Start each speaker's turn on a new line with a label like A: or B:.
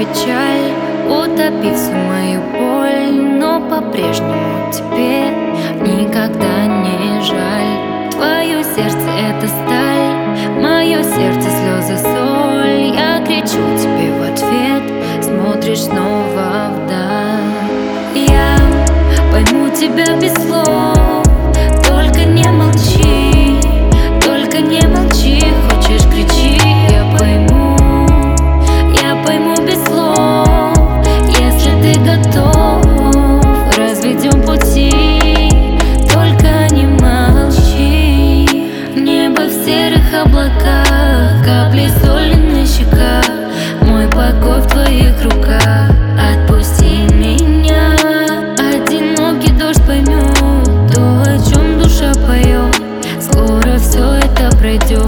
A: печаль, утопив всю мою боль, но по-прежнему тебе никогда не жаль. Твое сердце — это сталь, мое сердце — слезы, соль. Я кричу тебе в ответ, смотришь снова вдаль. Я пойму тебя без слов, только не молчи, только не молчи. Хочешь — кричи, я пойму без слов. Если ты готов, разведем пути, только не молчи. Небо в серых облаках, капли соли на щеках, мой покой в твоих руках. Отпусти меня, одинокий дождь поймет то, о чем душа поет. Скоро все это пройдет.